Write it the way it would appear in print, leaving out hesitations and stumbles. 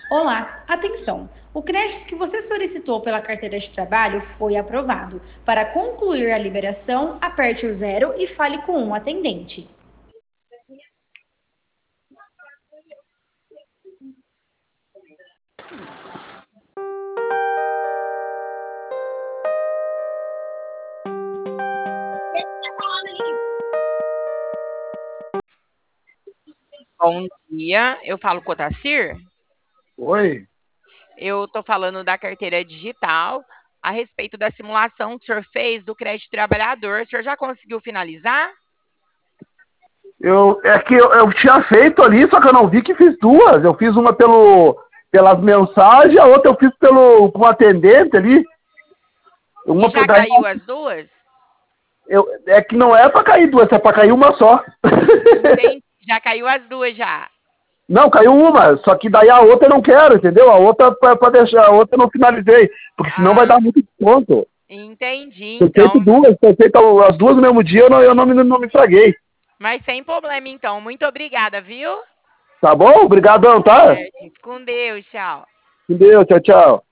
Olá, atenção! O crédito que você solicitou pela carteira de trabalho foi aprovado. Para concluir a liberação, aperte o zero e fale com um atendente. Bom dia, eu falo com o Otacir. Oi, Eu estou falando da carteira digital a respeito da simulação que o senhor fez do crédito trabalhador. O senhor já conseguiu finalizar? eu tinha feito ali, só que eu não vi que fiz duas. Eu fiz uma pelas mensagens, a outra eu fiz com o atendente ali. E Uma já daí, caiu as duas? é que não é pra cair duas, é pra cair uma só. Entendi. Já caiu as duas já. Não, caiu uma, só que daí a outra eu não quero, entendeu? A outra pra deixar, a outra eu não finalizei, porque senão vai dar Ah, muito desconto. entendi, Foi feito então. duas, foi feito as duas no mesmo dia, eu não me fraguei. Mas sem problema, então. Muito obrigada, viu? Tá bom? Obrigadão, tá? É, com Deus, tchau. Com Deus, tchau, tchau.